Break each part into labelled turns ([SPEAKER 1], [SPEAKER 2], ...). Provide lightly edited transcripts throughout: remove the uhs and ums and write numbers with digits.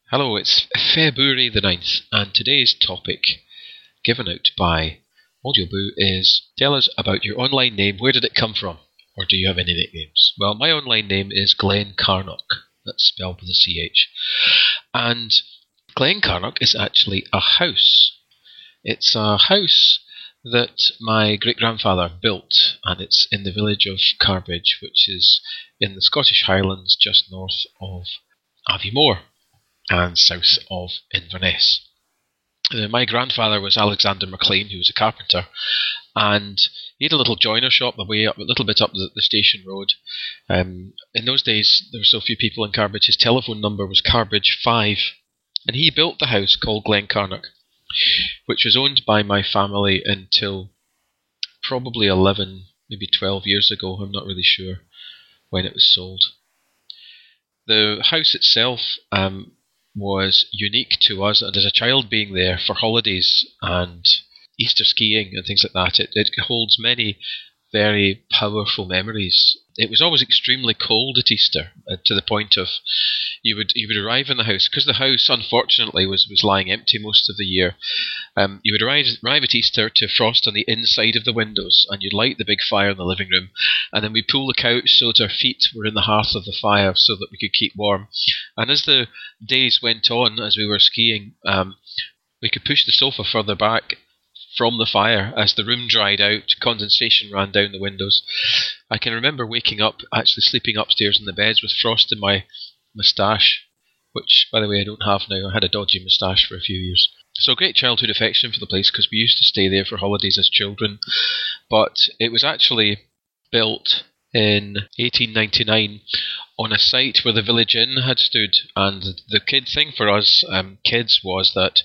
[SPEAKER 1] Hello, it's February the 9th, and today's topic, given out by Audioboo, is tell us about your online name. Where did it come from? Or do you have any nicknames? Well, my online name is Glenn Carnock. That's spelled with a CH. And Glen Carnock is actually a house. It's a house that my great-grandfather built, and it's in the village of Carbridge, which is in the Scottish Highlands just north of Aviemore and south of Inverness. My grandfather was Alexander MacLean, who was a carpenter, and he had a little joiner shop a little bit up the station road. In those days, there were so few people in Carbridge, his telephone number was Carbridge 5, and he built the house called Glen Carnock, which was owned by my family until probably 11, maybe 12 years ago. I'm not really sure when it was sold. The house itself was unique to us, and as a child being there for holidays and Easter skiing and things like that, it holds many very powerful memories. It was always extremely cold at Easter, to the point of you would arrive in the house, because the house unfortunately was lying empty most of the year. You would arrive at Easter to frost on the inside of the windows, and you'd light the big fire in the living room, and then we'd pull the couch so that our feet were in the hearth of the fire so that we could keep warm. And as the days went on, as we were skiing, we could push the sofa further back from the fire. As the room dried out, condensation ran down the windows. I can remember waking up, actually sleeping upstairs in the beds with frost in my moustache, which, by the way, I don't have now. I had a dodgy moustache for a few years. So great childhood affection for the place, because we used to stay there for holidays as children. But it was actually built in 1899 on a site where the village inn had stood. And the kid thing for us kids was that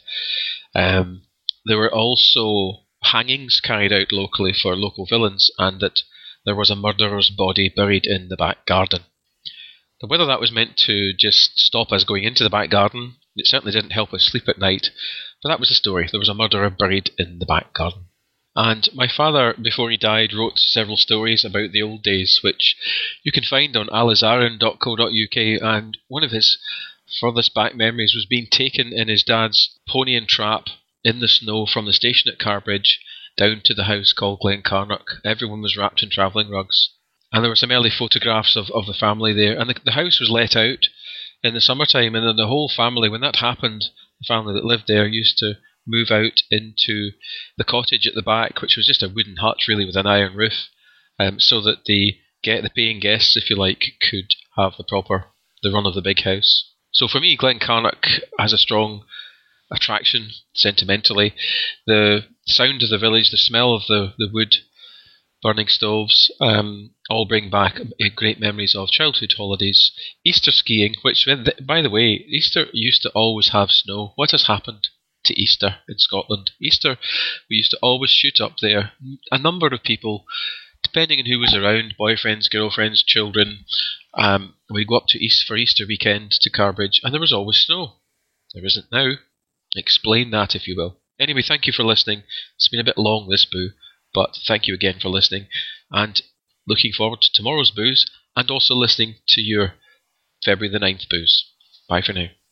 [SPEAKER 1] there were also hangings carried out locally for local villains, and that there was a murderer's body buried in the back garden. Now, whether that was meant to just stop us going into the back garden, it certainly didn't help us sleep at night, but that was the story. There was a murderer buried in the back garden. And my father, before he died, wrote several stories about the old days, which you can find on alizarin.co.uk, and one of his furthest back memories was being taken in his dad's pony and trap in the snow from the station at Carbridge down to the house called Glen Carnock. Everyone was wrapped in travelling rugs. And there were some early photographs of the family there. And the house was let out in the summertime, and then the whole family, when that happened, the family that lived there used to move out into the cottage at the back, which was just a wooden hut really with an iron roof, so that the paying guests, if you like, could have the run of the big house. So for me, Glen Carnock has a strong attraction sentimentally. The sound of the village, the smell of the wood burning stoves, all bring back great memories of childhood holidays. Easter skiing, which, by the way, Easter used to always have snow. What has happened to Easter in Scotland? Easter, we used to always shoot up there. A number of people, depending on who was around, boyfriends, girlfriends, children, we'd go up for Easter weekend to Carbridge, and there was always snow. There isn't now. Explain that, if you will. Anyway, thank you for listening. It's been a bit long, this boo, but thank you again for listening, and looking forward to tomorrow's boos, and also listening to your February the 9th boos. Bye for now.